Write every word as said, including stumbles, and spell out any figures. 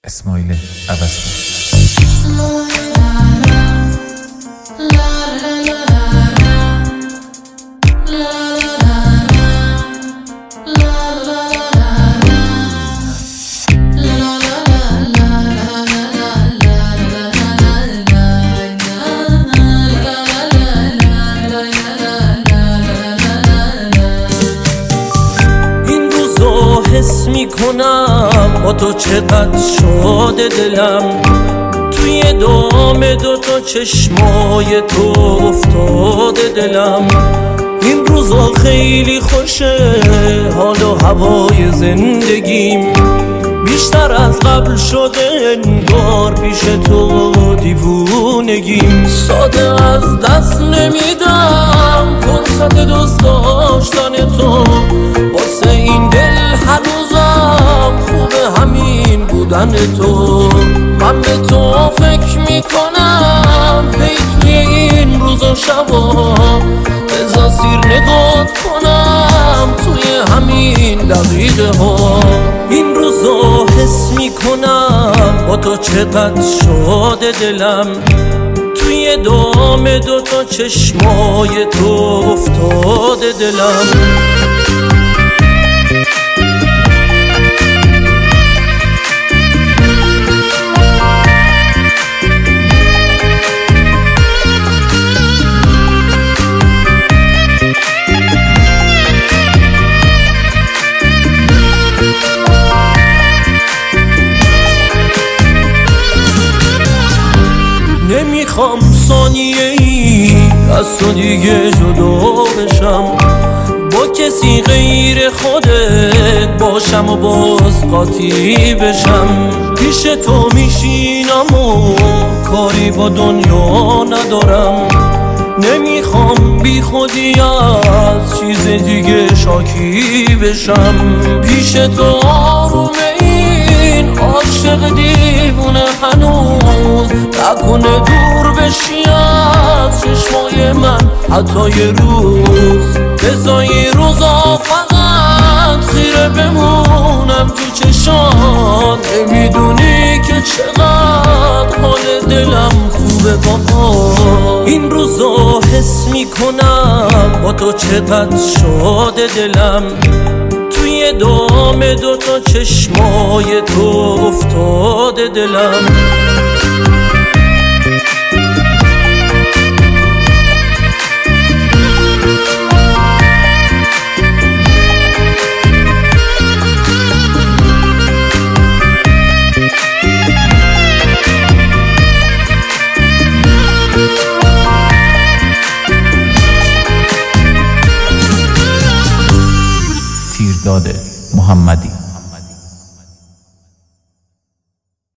اسماعیل عوض‌پور. حس میکنم با تو چقدر شاده دلم، توی دام دو تا چشمای تو افتاده دلم. این روزا خیلی خوشه، حال و هوای زندگیم بیشتر از قبل شده، انگار پیش تو دیوونگیم. ساده از دست نمیدم فرصت دوست داشتن تو، واسه این دل هنوزم خوبه همین بودن تو. من به تو فکر میکنم پی توی این روز و شبا، بذار سیر نگات کنم توی همین دقیقه ها. این روزا حس میکنم با تو چقدر شاده دلم، توی دام دو تا چشمای تو افتاده دلم. نمیخوام ثانیه ای از تو دیگه جدا بشم، با کسی غیر خودت باشم و باز قاطی بشم. پیش تو میشینم و کاری با دنیا ندارم، نمیخوام بی خودی از چیز دیگه شاکی بشم. پیش تو آرومه این عاشق دیوونه هنوز، نکنه دور بشی از چشمای من حتی یه روز. بذار یه روزا فقط خیره بمونم تو چشات، نمیدونی که چقدر حال دلم خوبه با. این روزا حس میکنم با تو چقدر شاده دلم، توی دام دو تا چشمای تو افتاده دلم. تیرداد محمدی.